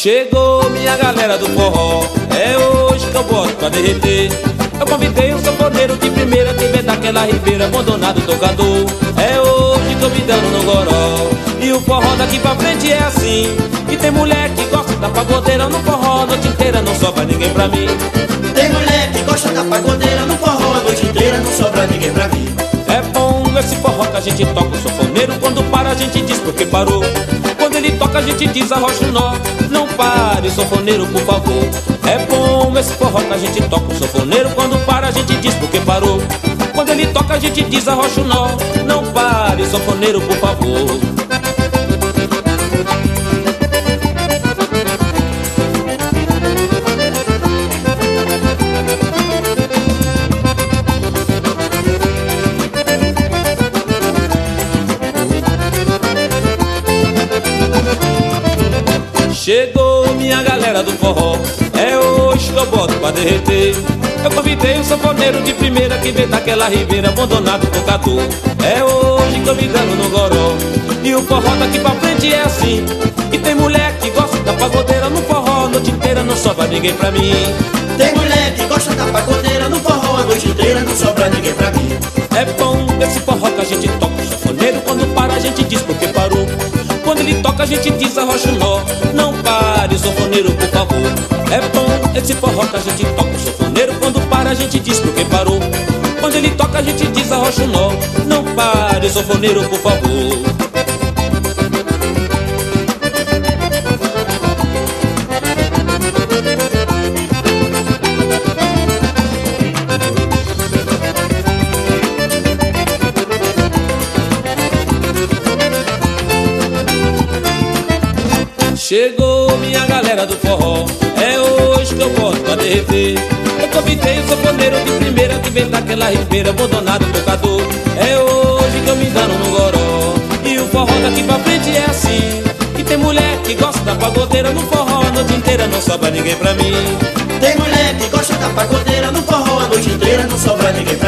Chegou minha galera do forró, é hoje que eu boto pra derreter. Eu convidei um sanfoneiro de primeira que vem daquela ribeira, abandonado tocador. É hoje que eu me dando no goró, e o forró daqui pra frente é assim. E tem mulher que gosta da pagodeira no forró a noite inteira, não sobra ninguém pra mim. Tem mulher que gosta da pagodeira no forró a noite inteira, não sobra ninguém pra mim. É bom esse forró que a gente toca o sanfoneiro, quando para a gente diz porque parou. Quando ele toca a gente diz arrocha o nó, não pare sanfoneiro por favor. É bom esse forró que a gente toca o sanfoneiro, quando para a gente diz porque parou. Quando ele toca a gente diz arrocha o nó, não pare sanfoneiro por favor. Chegou minha galera do forró, é hoje que eu boto pra derreter. Eu convidei um sanfoneiro de primeira que vem daquela ribeira, abandonado tocador. É hoje que eu me dando no goró, e o forró daqui pra frente é assim. E tem mulher que gosta da pagodeira no forró a noite inteira, não sobra ninguém pra mim. Tem mulher que gosta da pagodeira no forró a noite inteira, não sobra ninguém pra mim. É bom esse forró que a gente toca o sanfoneiro, quando para a gente diz porque parou. Quando ele toca a gente diz arrocha o nó, não pare sanfoneiro por favor. É bom esse forró que a gente toca o sanfoneiro, quando para a gente diz porque parou. Quando ele toca a gente diz arrocha o nó, não pare sanfoneiro por favor. Chegou minha galera do forró, é hoje que eu boto pra derreter. Eu convidei o sanfoneiro de primeira que vem daquela ribeira, abandonado tocador. É hoje que eu me dando no goró, e o forró daqui pra frente é assim. E tem mulher que gosta da pagodeira no forró a noite inteira, não sobra ninguém pra mim. Tem mulher que gosta da pagodeira no forró a noite inteira, não sobra ninguém pra mim.